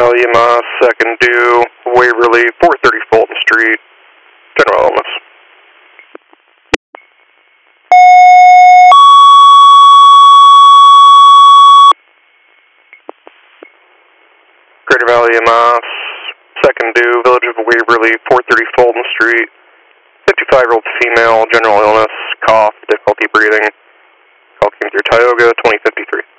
Valley, second due, Waverly, 430 Fulton Street, general illness. Greater Valley, second due, Village of Waverly, 430 Fulton Street, 55-year-old female, general illness, cough, difficulty breathing. Call came through Tioga, 2053.